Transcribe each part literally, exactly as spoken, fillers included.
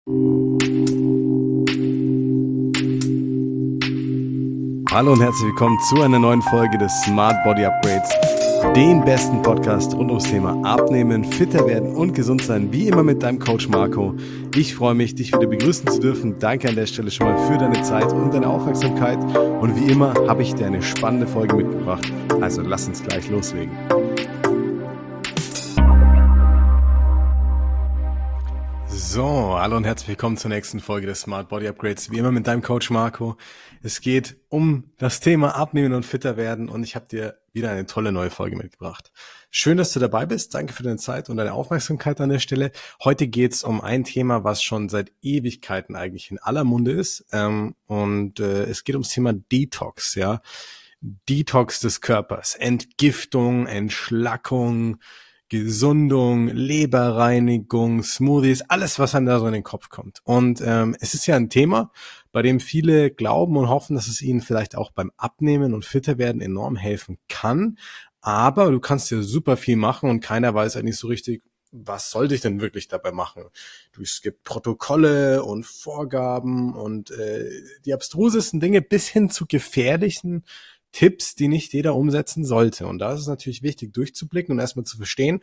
Hallo und herzlich willkommen zu einer neuen Folge des Smart Body Upgrades, dem besten Podcast rund ums Thema Abnehmen, fitter werden und gesund sein, wie immer mit deinem Coach Marco. Ich freue mich, dich wieder begrüßen zu dürfen. Danke an der Stelle schon mal für deine Zeit und deine Aufmerksamkeit. Und wie immer habe ich dir eine spannende Folge mitgebracht. Also lass uns gleich loslegen. So, hallo und herzlich willkommen zur nächsten Folge des Smart Body Upgrades. Wie immer mit deinem Coach Marco. Es geht um das Thema Abnehmen und fitter werden und ich habe dir wieder eine tolle neue Folge mitgebracht. Schön, dass du dabei bist. Danke für deine Zeit und deine Aufmerksamkeit an der Stelle. Heute geht es um ein Thema, was schon seit Ewigkeiten eigentlich in aller Munde ist. Ähm, und äh, es geht ums Thema Detox, ja. Detox des Körpers, Entgiftung, Entschlackung, Gesundung, Leberreinigung, Smoothies, alles, was einem da so in den Kopf kommt. Und ähm, es ist ja ein Thema, bei dem viele glauben und hoffen, dass es ihnen vielleicht auch beim Abnehmen und fitter werden enorm helfen kann. Aber du kannst ja super viel machen und keiner weiß eigentlich so richtig, was sollte ich denn wirklich dabei machen? Du, es gibt Protokolle und Vorgaben und äh, die abstrusesten Dinge bis hin zu gefährlichen Tipps, die nicht jeder umsetzen sollte. Und da ist es natürlich wichtig, durchzublicken und erstmal zu verstehen,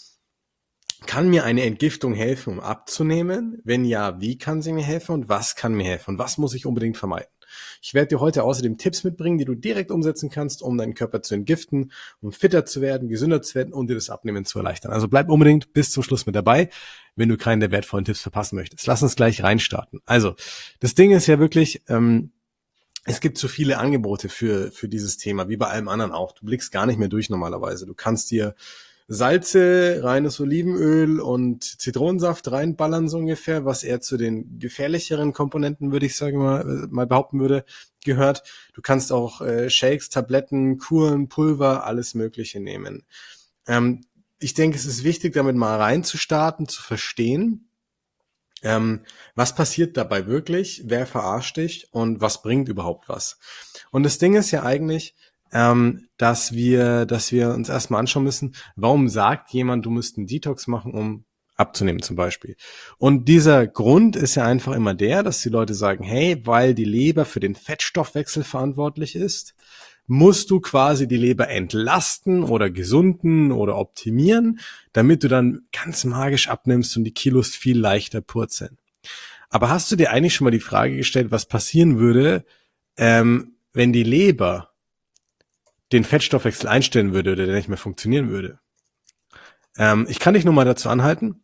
kann mir eine Entgiftung helfen, um abzunehmen? Wenn ja, wie kann sie mir helfen und was kann mir helfen und was muss ich unbedingt vermeiden? Ich werde dir heute außerdem Tipps mitbringen, die du direkt umsetzen kannst, um deinen Körper zu entgiften, um fitter zu werden, gesünder zu werden und dir das Abnehmen zu erleichtern. Also bleib unbedingt bis zum Schluss mit dabei, wenn du keinen der wertvollen Tipps verpassen möchtest. Lass uns gleich reinstarten. Also, das Ding ist ja wirklich, ähm, es gibt so viele Angebote für, für dieses Thema, wie bei allem anderen auch. Du blickst gar nicht mehr durch normalerweise. Du kannst dir Salze, reines Olivenöl und Zitronensaft reinballern, so ungefähr, was eher zu den gefährlicheren Komponenten, würde ich sagen, mal, mal behaupten würde, gehört. Du kannst auch äh, Shakes, Tabletten, Kuren, Pulver, alles Mögliche nehmen. Ähm, ich denke, es ist wichtig, damit mal reinzustarten, zu verstehen, Ähm, was passiert dabei wirklich? Wer verarscht dich? Und was bringt überhaupt was? Und das Ding ist ja eigentlich, ähm, dass wir, dass wir uns erstmal anschauen müssen, warum sagt jemand, du musst einen Detox machen, um abzunehmen zum Beispiel. Und dieser Grund ist ja einfach immer der, dass die Leute sagen, hey, weil die Leber für den Fettstoffwechsel verantwortlich ist, musst du quasi die Leber entlasten oder gesunden oder optimieren, damit du dann ganz magisch abnimmst und die Kilos viel leichter purzeln. Aber hast du dir eigentlich schon mal die Frage gestellt, was passieren würde, ähm, wenn die Leber den Fettstoffwechsel einstellen würde oder der nicht mehr funktionieren würde? Ähm, ich kann dich nur mal dazu anhalten.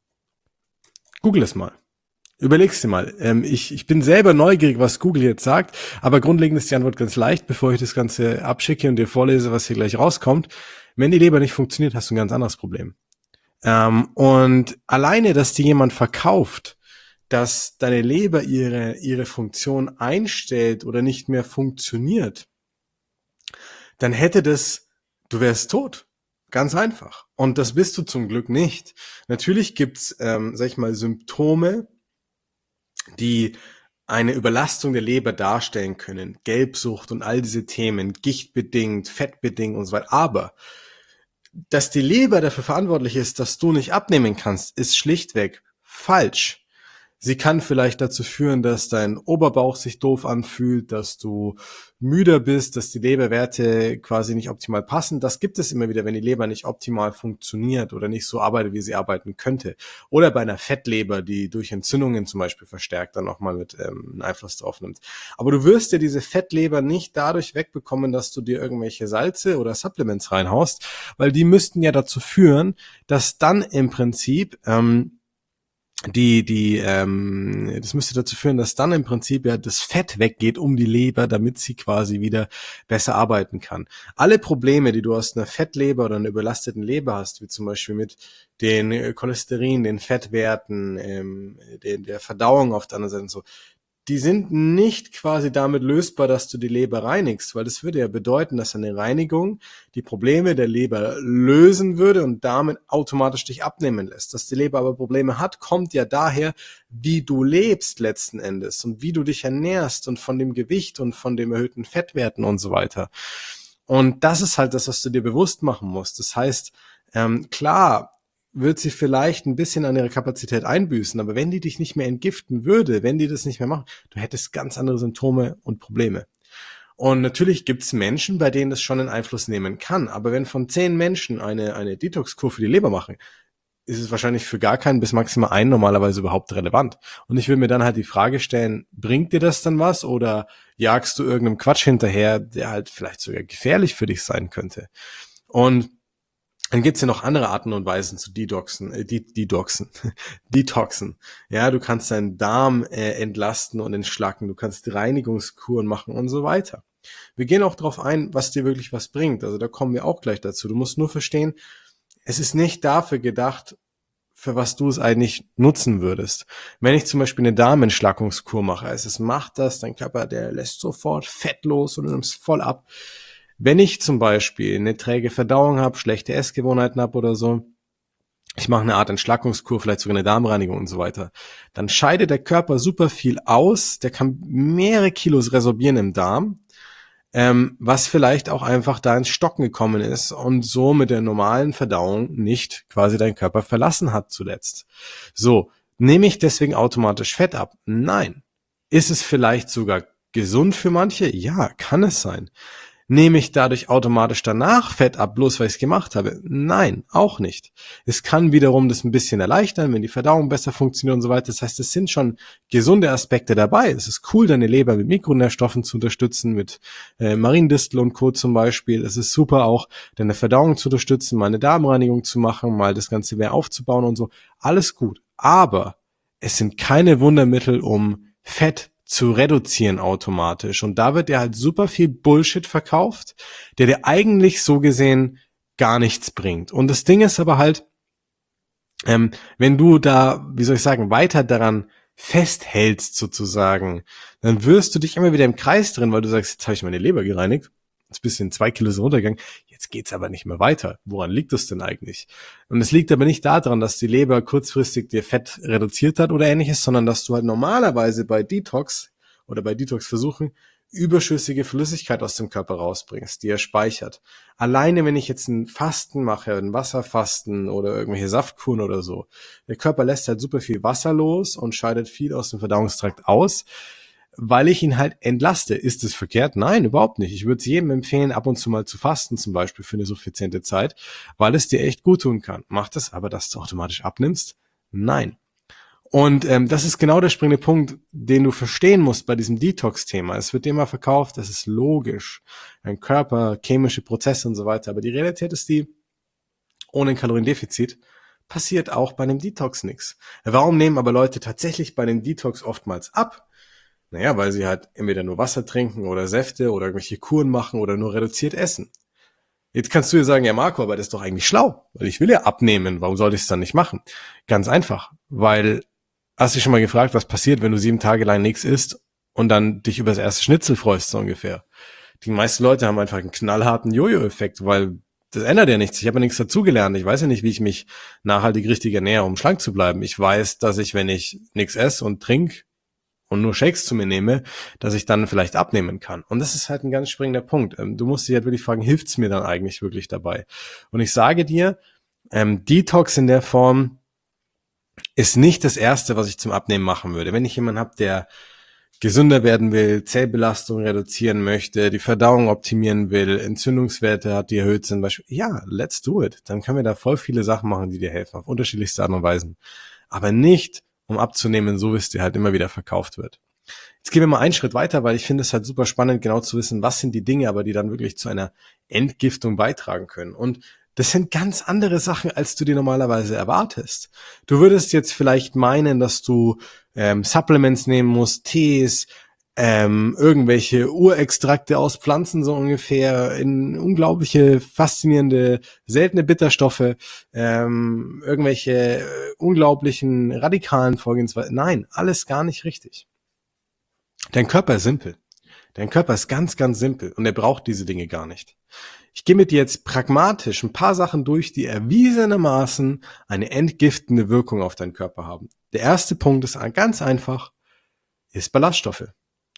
Google es mal. Überleg's dir mal. Ähm, ich, ich bin selber neugierig, was Google jetzt sagt, aber grundlegend ist die Antwort ganz leicht, bevor ich das Ganze abschicke und dir vorlese, was hier gleich rauskommt. Wenn die Leber nicht funktioniert, hast du ein ganz anderes Problem. Ähm, und alleine, dass dir jemand verkauft, dass deine Leber ihre, ihre Funktion einstellt oder nicht mehr funktioniert, dann hätte das, du wärst tot. Ganz einfach. Und das bist du zum Glück nicht. Natürlich gibt's, ähm, sag ich mal, Symptome, die eine Überlastung der Leber darstellen können, Gelbsucht und all diese Themen, gichtbedingt, fettbedingt und so weiter. Aber dass die Leber dafür verantwortlich ist, dass du nicht abnehmen kannst, ist schlichtweg falsch. Sie kann vielleicht dazu führen, dass dein Oberbauch sich doof anfühlt, dass du müder bist, dass die Leberwerte quasi nicht optimal passen. Das gibt es immer wieder, wenn die Leber nicht optimal funktioniert oder nicht so arbeitet, wie sie arbeiten könnte. Oder bei einer Fettleber, die durch Entzündungen zum Beispiel verstärkt dann nochmal mit ähm, einen Einfluss drauf nimmt. Aber du wirst ja diese Fettleber nicht dadurch wegbekommen, dass du dir irgendwelche Salze oder Supplements reinhaust, weil die müssten ja dazu führen, dass dann im Prinzip ähm, die, die, ähm, das müsste dazu führen, dass dann im Prinzip ja das Fett weggeht um die Leber, damit sie quasi wieder besser arbeiten kann. Alle Probleme, die du aus einer Fettleber oder einer überlasteten Leber hast, wie zum Beispiel mit den äh, Cholesterin, den Fettwerten, ähm, den, der Verdauung auf der anderen Seite und so, die sind nicht quasi damit lösbar, dass du die Leber reinigst, weil das würde ja bedeuten, dass eine Reinigung die Probleme der Leber lösen würde und damit automatisch dich abnehmen lässt. Dass die Leber aber Probleme hat, kommt ja daher, wie du lebst letzten Endes und wie du dich ernährst und von dem Gewicht und von den erhöhten Fettwerten und so weiter. Und das ist halt das, was du dir bewusst machen musst. Das heißt, ähm, klar, wird sie vielleicht ein bisschen an ihrer Kapazität einbüßen, aber wenn die dich nicht mehr entgiften würde, wenn die das nicht mehr machen, du hättest ganz andere Symptome und Probleme. Und natürlich gibt es Menschen, bei denen das schon einen Einfluss nehmen kann, aber wenn von zehn Menschen eine, eine Detox-Kur für die Leber machen, ist es wahrscheinlich für gar keinen bis maximal einen normalerweise überhaupt relevant. Und ich will mir dann halt die Frage stellen, bringt dir das dann was oder jagst du irgendeinem Quatsch hinterher, der halt vielleicht sogar gefährlich für dich sein könnte? Und dann gibt's ja noch andere Arten und Weisen zu detoxen, äh, die, detoxen, detoxen. Ja, du kannst deinen Darm äh, entlasten und entschlacken, du kannst Reinigungskuren machen und so weiter. Wir gehen auch darauf ein, was dir wirklich was bringt. Also da kommen wir auch gleich dazu. Du musst nur verstehen, es ist nicht dafür gedacht, für was du es eigentlich nutzen würdest. Wenn ich zum Beispiel eine Darmentschlackungskur mache, also es macht das, dein Körper, der lässt sofort Fett los und du nimmst voll ab. Wenn ich zum Beispiel eine träge Verdauung habe, schlechte Essgewohnheiten habe oder so, ich mache eine Art Entschlackungskur, vielleicht sogar eine Darmreinigung und so weiter, dann scheidet der Körper super viel aus, der kann mehrere Kilos resorbieren im Darm, ähm, was vielleicht auch einfach da ins Stocken gekommen ist und so mit der normalen Verdauung nicht quasi dein Körper verlassen hat zuletzt. So, nehme ich deswegen automatisch Fett ab? Nein. Ist es vielleicht sogar gesund für manche? Ja, kann es sein. Nehme ich dadurch automatisch danach Fett ab, bloß weil ich es gemacht habe? Nein, auch nicht. Es kann wiederum das ein bisschen erleichtern, wenn die Verdauung besser funktioniert und so weiter. Das heißt, es sind schon gesunde Aspekte dabei. Es ist cool, deine Leber mit Mikronährstoffen zu unterstützen, mit äh, Mariendistel und Co. zum Beispiel. Es ist super auch, deine Verdauung zu unterstützen, mal eine Darmreinigung zu machen, mal das Ganze mehr aufzubauen und so. Alles gut. Aber es sind keine Wundermittel, um Fett zu reduzieren automatisch. Und da wird dir halt super viel Bullshit verkauft, der dir eigentlich so gesehen gar nichts bringt. Und das Ding ist aber halt, ähm, wenn du da, wie soll ich sagen, weiter daran festhältst sozusagen, dann wirst du dich immer wieder im Kreis drin, weil du sagst, jetzt habe ich meine Leber gereinigt, jetzt bist du in zwei Kilo runtergegangen, jetzt geht's aber nicht mehr weiter. Woran liegt das denn eigentlich? Und es liegt aber nicht daran, dass die Leber kurzfristig dir Fett reduziert hat oder ähnliches, sondern dass du halt normalerweise bei Detox oder bei Detox-Versuchen überschüssige Flüssigkeit aus dem Körper rausbringst, die er speichert. Alleine, wenn ich jetzt ein Fasten mache, ein Wasserfasten oder irgendwelche Saftkuren oder so, der Körper lässt halt super viel Wasser los und scheidet viel aus dem Verdauungstrakt aus, weil ich ihn halt entlaste. Ist es verkehrt? Nein, überhaupt nicht. Ich würde es jedem empfehlen, ab und zu mal zu fasten, zum Beispiel für eine suffiziente Zeit, weil es dir echt gut tun kann. Macht es aber, dass du automatisch abnimmst? Nein. Und ähm, das ist genau der springende Punkt, den du verstehen musst bei diesem Detox-Thema. Es wird dir immer verkauft, das ist logisch. Dein Körper, chemische Prozesse und so weiter. Aber die Realität ist die, ohne ein Kaloriendefizit passiert auch bei einem Detox nichts. Warum nehmen aber Leute tatsächlich bei einem Detox oftmals ab? Naja, weil sie halt entweder nur Wasser trinken oder Säfte oder irgendwelche Kuren machen oder nur reduziert essen. Jetzt kannst du dir sagen, ja Marco, aber das ist doch eigentlich schlau, weil ich will ja abnehmen, warum sollte ich es dann nicht machen? Ganz einfach, weil, hast du dich schon mal gefragt, was passiert, wenn du sieben Tage lang nichts isst und dann dich über das erste Schnitzel freust, so ungefähr? Die meisten Leute haben einfach einen knallharten Jojo-Effekt, weil das ändert ja nichts. Ich habe ja nichts dazugelernt. Ich weiß ja nicht, wie ich mich nachhaltig richtig ernähre, um schlank zu bleiben. Ich weiß, dass ich, wenn ich nichts esse und trinke, und nur Shakes zu mir nehme, dass ich dann vielleicht abnehmen kann. Und das ist halt ein ganz springender Punkt. Du musst dich halt wirklich fragen, hilft's mir dann eigentlich wirklich dabei? Und ich sage dir, ähm, Detox in der Form ist nicht das Erste, was ich zum Abnehmen machen würde. Wenn ich jemanden habe, der gesünder werden will, Zellbelastung reduzieren möchte, die Verdauung optimieren will, Entzündungswerte hat, die erhöht sind, Beispiel, ja, let's do it. Dann können wir da voll viele Sachen machen, die dir helfen, auf unterschiedlichste Art und Weisen. Aber nicht um abzunehmen, so wie es dir halt immer wieder verkauft wird. Jetzt gehen wir mal einen Schritt weiter, weil ich finde es halt super spannend, genau zu wissen, was sind die Dinge, aber die dann wirklich zu einer Entgiftung beitragen können. Und das sind ganz andere Sachen, als du dir normalerweise erwartest. Du würdest jetzt vielleicht meinen, dass du ähm, Supplements nehmen musst, Tees, ähm, irgendwelche Urextrakte aus Pflanzen so ungefähr, in unglaubliche, faszinierende, seltene Bitterstoffe, ähm, irgendwelche äh, unglaublichen radikalen Vorgehensweisen. Nein, alles gar nicht richtig. Dein Körper ist simpel. Dein Körper ist ganz, ganz simpel und er braucht diese Dinge gar nicht. Ich gehe mit dir jetzt pragmatisch ein paar Sachen durch, die erwiesenermaßen eine entgiftende Wirkung auf deinen Körper haben. Der erste Punkt ist ganz einfach, ist Ballaststoffe.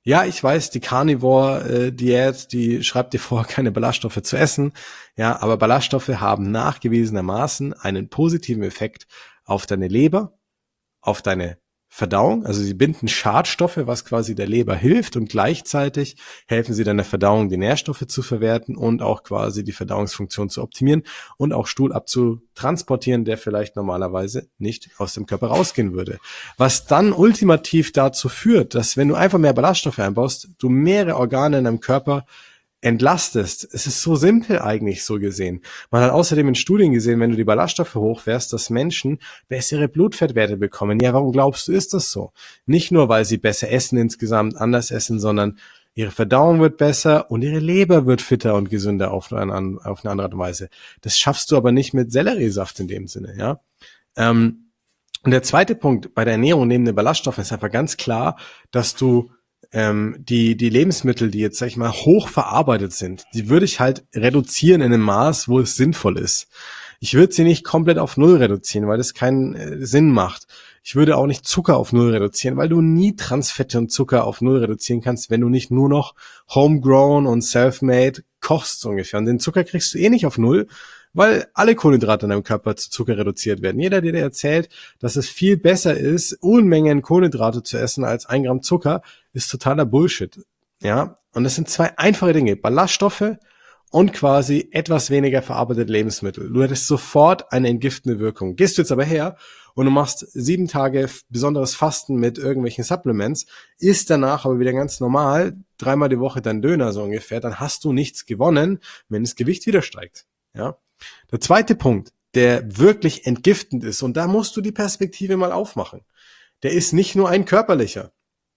Ja, ich weiß, die Carnivore-Diät, die schreibt dir vor, keine Ballaststoffe zu essen. Ja, aber Ballaststoffe haben nachgewiesenermaßen einen positiven Effekt auf deine Leber, auf deine Verdauung. Also sie binden Schadstoffe, was quasi der Leber hilft, und gleichzeitig helfen sie deiner Verdauung, die Nährstoffe zu verwerten und auch quasi die Verdauungsfunktion zu optimieren und auch Stuhl abzutransportieren, der vielleicht normalerweise nicht aus dem Körper rausgehen würde. Was dann ultimativ dazu führt, dass wenn du einfach mehr Ballaststoffe einbaust, du mehrere Organe in deinem Körper entlastest. Es ist so simpel eigentlich so gesehen. Man hat außerdem in Studien gesehen, wenn du die Ballaststoffe hochfährst, dass Menschen bessere Blutfettwerte bekommen. Ja, warum glaubst du, ist das so? Nicht nur, weil sie besser essen insgesamt, anders essen, sondern ihre Verdauung wird besser und ihre Leber wird fitter und gesünder auf eine, auf eine andere Art und Weise. Das schaffst du aber nicht mit Selleriesaft in dem Sinne, ja. Ähm, und der zweite Punkt bei der Ernährung neben den Ballaststoffen ist einfach ganz klar, dass du ähm, die, die Lebensmittel, die jetzt, sag ich mal, hoch verarbeitet sind, die würde ich halt reduzieren in einem Maß, wo es sinnvoll ist. Ich würde sie nicht komplett auf Null reduzieren, weil das keinen äh, Sinn macht. Ich würde auch nicht Zucker auf Null reduzieren, weil du nie Transfette und Zucker auf Null reduzieren kannst, wenn du nicht nur noch homegrown und self-made kochst, so ungefähr. Und den Zucker kriegst du eh nicht auf Null, weil alle Kohlenhydrate in deinem Körper zu Zucker reduziert werden. Jeder, der dir erzählt, dass es viel besser ist, Unmengen Kohlenhydrate zu essen als ein Gramm Zucker, ist totaler Bullshit. Ja, und das sind zwei einfache Dinge: Ballaststoffe und quasi etwas weniger verarbeitete Lebensmittel. Du hättest sofort eine entgiftende Wirkung. Gehst du jetzt aber her und du machst sieben Tage besonderes Fasten mit irgendwelchen Supplements, isst danach aber wieder ganz normal, dreimal die Woche dein Döner so ungefähr, dann hast du nichts gewonnen, wenn das Gewicht wieder steigt. Ja. Der zweite Punkt, der wirklich entgiftend ist, und da musst du die Perspektive mal aufmachen, der ist nicht nur ein körperlicher.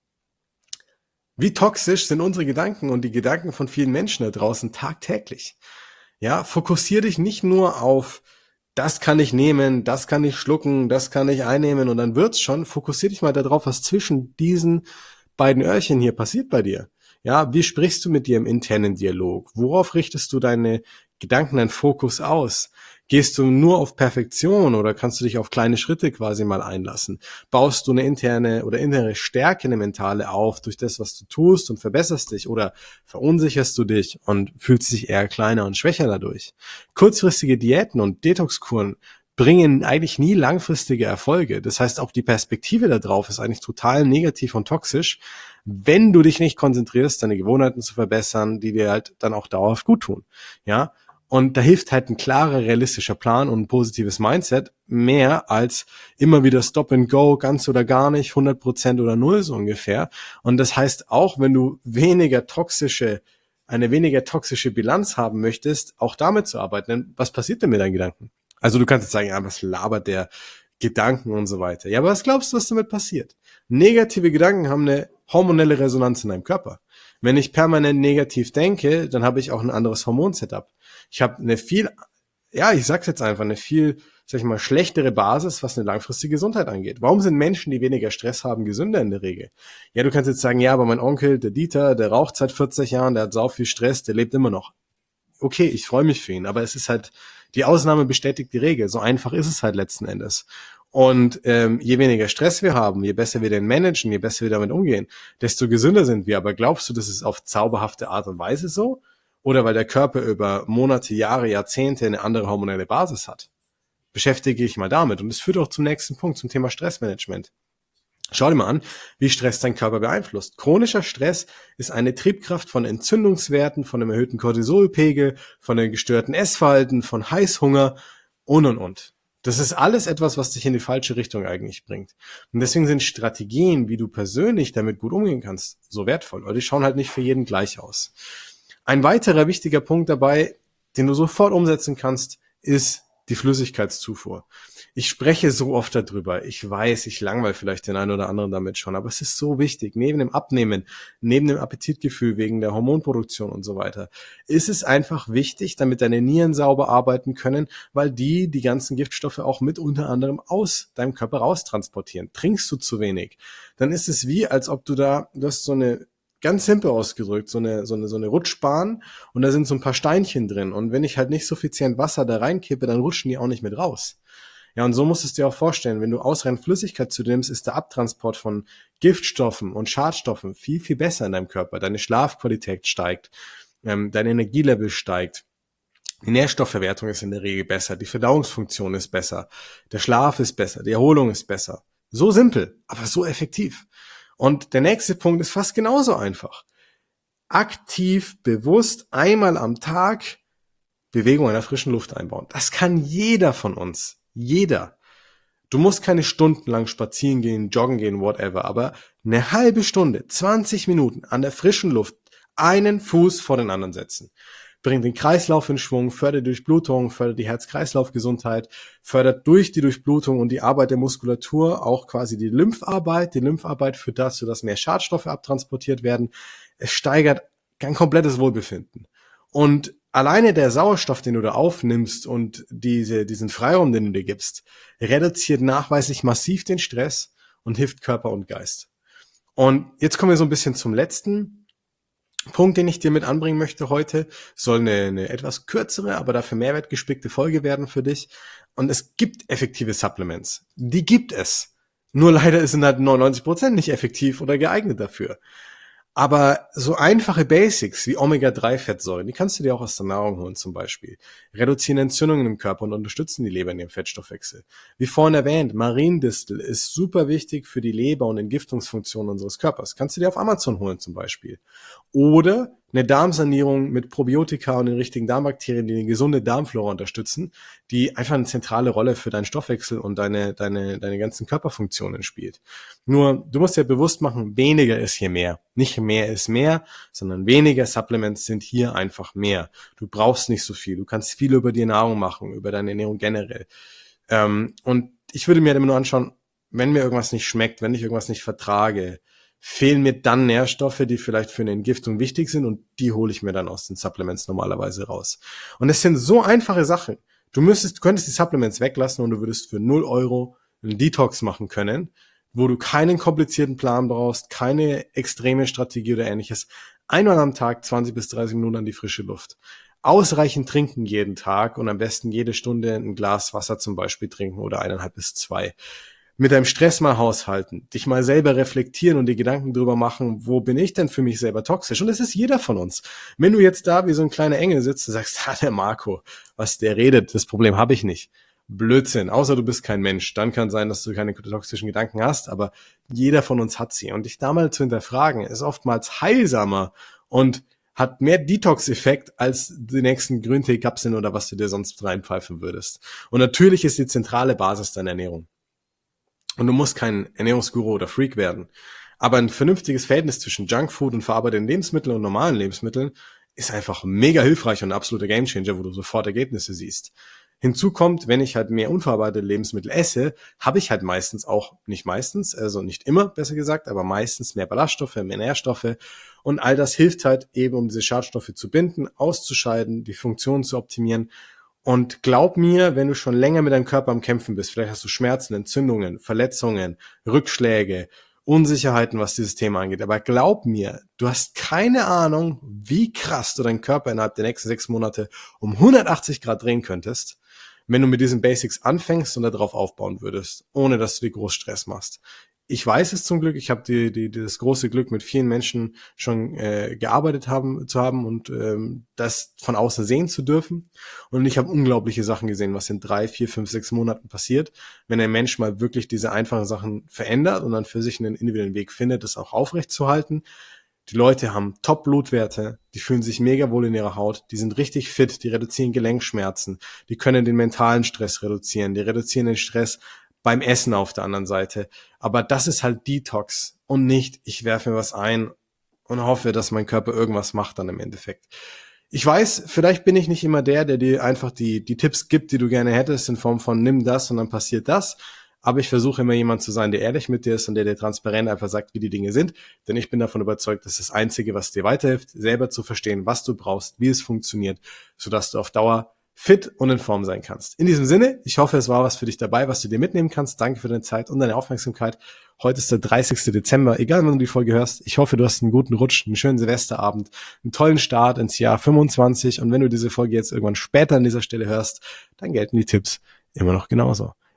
Wie toxisch sind unsere Gedanken und die Gedanken von vielen Menschen da draußen tagtäglich? Ja, fokussier dich nicht nur auf, das kann ich nehmen, das kann ich schlucken, das kann ich einnehmen und dann wird's schon. Fokussier dich mal darauf, was zwischen diesen beiden Öhrchen hier passiert bei dir. Ja, wie sprichst du mit dir im internen Dialog? Worauf richtest du deine Gedanken, deinen Fokus aus? Gehst du nur auf Perfektion oder kannst du dich auf kleine Schritte quasi mal einlassen? Baust du eine interne oder innere Stärke, eine mentale auf durch das, was du tust und verbesserst dich, oder verunsicherst du dich und fühlst dich eher kleiner und schwächer dadurch? Kurzfristige Diäten und Detoxkuren bringen eigentlich nie langfristige Erfolge. Das heißt, auch die Perspektive da drauf ist eigentlich total negativ und toxisch, wenn du dich nicht konzentrierst, deine Gewohnheiten zu verbessern, die dir halt dann auch dauerhaft gut tun. Ja, und da hilft halt ein klarer, realistischer Plan und ein positives Mindset mehr als immer wieder Stop and Go, ganz oder gar nicht, hundert Prozent oder null so ungefähr. Und das heißt auch, wenn du weniger toxische, eine weniger toxische Bilanz haben möchtest, auch damit zu arbeiten. Denn was passiert denn mit deinen Gedanken? Also du kannst jetzt sagen, ja, was labert der, Gedanken und so weiter. Ja, aber was glaubst du, was damit passiert? Negative Gedanken haben eine hormonelle Resonanz in deinem Körper. Wenn ich permanent negativ denke, dann habe ich auch ein anderes Hormonsetup. Ich habe eine viel, ja, ich sag's jetzt einfach, eine viel, sag ich mal, schlechtere Basis, was eine langfristige Gesundheit angeht. Warum sind Menschen, die weniger Stress haben, gesünder in der Regel? Ja, du kannst jetzt sagen, ja, aber mein Onkel, der Dieter, der raucht seit vierzig Jahren, der hat sau viel Stress, der lebt immer noch. Okay, ich freue mich für ihn, aber es ist halt, die Ausnahme bestätigt die Regel. So einfach ist es halt letzten Endes. Und ähm, je weniger Stress wir haben, je besser wir den managen, je besser wir damit umgehen, desto gesünder sind wir. Aber glaubst du, das ist auf zauberhafte Art und Weise so? Oder weil der Körper über Monate, Jahre, Jahrzehnte eine andere hormonelle Basis hat? Beschäftige dich mal damit. Und das führt auch zum nächsten Punkt, zum Thema Stressmanagement. Schau dir mal an, wie Stress deinen Körper beeinflusst. Chronischer Stress ist eine Triebkraft von Entzündungswerten, von einem erhöhten Cortisolpegel, von einem gestörten Essverhalten, von Heißhunger und, und, und. Das ist alles etwas, was dich in die falsche Richtung eigentlich bringt. Und deswegen sind Strategien, wie du persönlich damit gut umgehen kannst, so wertvoll, weil die schauen halt nicht für jeden gleich aus. Ein weiterer wichtiger Punkt dabei, den du sofort umsetzen kannst, ist die Flüssigkeitszufuhr. Ich spreche so oft darüber. Ich weiß, ich langweile vielleicht den einen oder anderen damit schon, aber es ist so wichtig. Neben dem Abnehmen, neben dem Appetitgefühl wegen der Hormonproduktion und so weiter, ist es einfach wichtig, damit deine Nieren sauber arbeiten können, weil die die ganzen Giftstoffe auch mit unter anderem aus deinem Körper raustransportieren. Trinkst du zu wenig, dann ist es wie, als ob du da, du hast so eine, ganz simpel ausgedrückt, so eine, so eine, so eine Rutschbahn und da sind so ein paar Steinchen drin und wenn ich halt nicht suffizient Wasser da reinkippe, dann rutschen die auch nicht mit raus. Ja, und so musst du es dir auch vorstellen, wenn du ausreichend Flüssigkeit zu dir nimmst, ist der Abtransport von Giftstoffen und Schadstoffen viel, viel besser in deinem Körper. Deine Schlafqualität steigt, ähm, dein Energielevel steigt. Die Nährstoffverwertung ist in der Regel besser, die Verdauungsfunktion ist besser, der Schlaf ist besser, die Erholung ist besser. So simpel, aber so effektiv. Und der nächste Punkt ist fast genauso einfach. Aktiv, bewusst einmal am Tag Bewegung in der frischen Luft einbauen. Das kann jeder von uns. Jeder. Du musst keine Stunden lang spazieren gehen, joggen gehen, whatever, aber eine halbe Stunde, zwanzig Minuten an der frischen Luft einen Fuß vor den anderen setzen. Bringt den Kreislauf in Schwung, fördert die Durchblutung, fördert die Herz-Kreislauf-Gesundheit, fördert durch die Durchblutung und die Arbeit der Muskulatur auch quasi die Lympharbeit. Die Lympharbeit führt dazu, dass mehr Schadstoffe abtransportiert werden. Es steigert ein komplettes Wohlbefinden. Und alleine der Sauerstoff, den du da aufnimmst und diese, diesen Freiraum, den du dir gibst, reduziert nachweislich massiv den Stress und hilft Körper und Geist. Und jetzt kommen wir so ein bisschen zum letzten Punkt, den ich dir mit anbringen möchte heute. Soll eine, eine etwas kürzere, aber dafür mehrwertgespickte Folge werden für dich. Und es gibt effektive Supplements. Die gibt es. Nur leider sind halt neunundneunzig Prozent nicht effektiv oder geeignet dafür. Aber so einfache Basics wie Omega drei Fettsäuren, die kannst du dir auch aus der Nahrung holen zum Beispiel. Reduzieren Entzündungen im Körper und unterstützen die Leber in ihrem Fettstoffwechsel. Wie vorhin erwähnt, Mariendistel ist super wichtig für die Leber und Entgiftungsfunktion unseres Körpers. Kannst du dir auf Amazon holen zum Beispiel. Oder eine Darmsanierung mit Probiotika und den richtigen Darmbakterien, die eine gesunde Darmflora unterstützen, die einfach eine zentrale Rolle für deinen Stoffwechsel und deine, deine, deine ganzen Körperfunktionen spielt. Nur, du musst dir bewusst machen, weniger ist hier mehr. Nicht mehr ist mehr, sondern weniger Supplements sind hier einfach mehr. Du brauchst nicht so viel. Du kannst viel über die Ernährung machen, über deine Ernährung generell. Ähm, und ich würde mir immer nur anschauen, wenn mir irgendwas nicht schmeckt, wenn ich irgendwas nicht vertrage, fehlen mir dann Nährstoffe, die vielleicht für eine Entgiftung wichtig sind, und die hole ich mir dann aus den Supplements normalerweise raus. Und es sind so einfache Sachen. Du müsstest, du könntest die Supplements weglassen und du würdest für null Euro einen Detox machen können, wo du keinen komplizierten Plan brauchst, keine extreme Strategie oder ähnliches. Einmal am Tag zwanzig bis dreißig Minuten an die frische Luft. Ausreichend trinken jeden Tag und am besten jede Stunde ein Glas Wasser zum Beispiel trinken oder eineinhalb bis zwei. Mit deinem Stress mal haushalten, dich mal selber reflektieren und dir Gedanken drüber machen, wo bin ich denn für mich selber toxisch? Und das ist jeder von uns. Wenn du jetzt da wie so ein kleiner Engel sitzt und sagst, ah, der Marco, was der redet, das Problem habe ich nicht. Blödsinn, außer du bist kein Mensch. Dann kann sein, dass du keine toxischen Gedanken hast, aber jeder von uns hat sie. Und dich da mal zu hinterfragen, ist oftmals heilsamer und hat mehr Detox-Effekt als die nächsten Grüntee-Kapseln oder was du dir sonst reinpfeifen würdest. Und natürlich ist die zentrale Basis deine Ernährung. Und du musst kein Ernährungsguru oder Freak werden. Aber ein vernünftiges Verhältnis zwischen Junkfood und verarbeiteten Lebensmitteln und normalen Lebensmitteln ist einfach mega hilfreich und ein absoluter Gamechanger, wo du sofort Ergebnisse siehst. Hinzu kommt, wenn ich halt mehr unverarbeitete Lebensmittel esse, habe ich halt meistens auch, nicht meistens, also nicht immer, besser gesagt, aber meistens mehr Ballaststoffe, mehr Nährstoffe. Und all das hilft halt eben, um diese Schadstoffe zu binden, auszuscheiden, die Funktion zu optimieren. Und glaub mir, wenn du schon länger mit deinem Körper am Kämpfen bist, vielleicht hast du Schmerzen, Entzündungen, Verletzungen, Rückschläge, Unsicherheiten, was dieses Thema angeht. Aber glaub mir, du hast keine Ahnung, wie krass du deinen Körper innerhalb der nächsten sechs Monate um hundertachtzig Grad drehen könntest, wenn du mit diesen Basics anfängst und darauf aufbauen würdest, ohne dass du dir groß Stress machst. Ich weiß es zum Glück, ich habe die, die, das große Glück, mit vielen Menschen schon äh, gearbeitet haben zu haben und ähm, das von außen sehen zu dürfen. Und ich habe unglaubliche Sachen gesehen, was in drei, vier, fünf, sechs Monaten passiert, wenn ein Mensch mal wirklich diese einfachen Sachen verändert und dann für sich einen individuellen Weg findet, das auch aufrechtzuerhalten. Die Leute haben Top-Blutwerte, die fühlen sich mega wohl in ihrer Haut, die sind richtig fit, die reduzieren Gelenkschmerzen, die können den mentalen Stress reduzieren, die reduzieren den Stress beim Essen auf der anderen Seite. Aber das ist halt Detox und nicht, ich werfe mir was ein und hoffe, dass mein Körper irgendwas macht dann im Endeffekt. Ich weiß, vielleicht bin ich nicht immer der, der dir einfach die, die Tipps gibt, die du gerne hättest, in Form von nimm das und dann passiert das. Aber ich versuche immer jemand zu sein, der ehrlich mit dir ist und der dir transparent einfach sagt, wie die Dinge sind. Denn ich bin davon überzeugt, das ist das Einzige, was dir weiterhilft, selber zu verstehen, was du brauchst, wie es funktioniert, sodass du auf Dauer fit und in Form sein kannst. In diesem Sinne, ich hoffe, es war was für dich dabei, was du dir mitnehmen kannst. Danke für deine Zeit und deine Aufmerksamkeit. Heute ist der dreißigste Dezember, egal wann du die Folge hörst. Ich hoffe, du hast einen guten Rutsch, einen schönen Silvesterabend, einen tollen Start ins Jahr fünfundzwanzig. Und wenn du diese Folge jetzt irgendwann später an dieser Stelle hörst, dann gelten die Tipps immer noch genauso.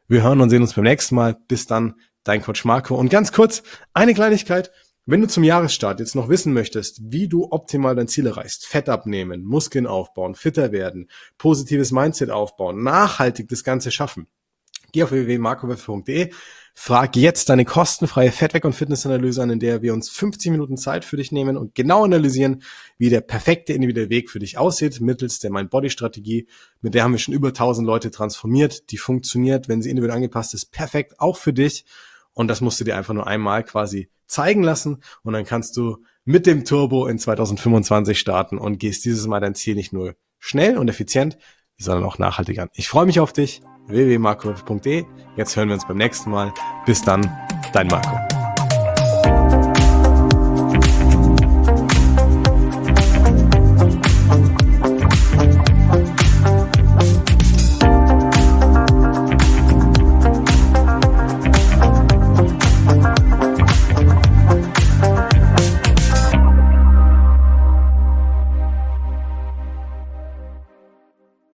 Wir hören und sehen uns beim nächsten Mal. Bis dann, dein Coach Marco. Und ganz kurz, eine Kleinigkeit. Wenn du zum Jahresstart jetzt noch wissen möchtest, wie du optimal dein Ziel erreichst, Fett abnehmen, Muskeln aufbauen, fitter werden, positives Mindset aufbauen, nachhaltig das Ganze schaffen, geh auf w w w punkt marco weffe punkt d e, frag jetzt deine kostenfreie Fettweg- und Fitnessanalyse an, in der wir uns fünfzig Minuten Zeit für dich nehmen und genau analysieren, wie der perfekte individuelle Weg für dich aussieht, mittels der Mind-Body-Strategie. Mit der haben wir schon über tausend Leute transformiert. Die funktioniert, wenn sie individuell angepasst ist, perfekt auch für dich. Und das musst du dir einfach nur einmal quasi zeigen lassen. Und dann kannst du mit dem Turbo in zwanzig fünfundzwanzig starten und gehst dieses Mal dein Ziel nicht nur schnell und effizient, sondern auch nachhaltig an. Ich freue mich auf dich. w w w punkt marco weffe punkt d e. Jetzt hören wir uns beim nächsten Mal. Bis dann, dein Marco.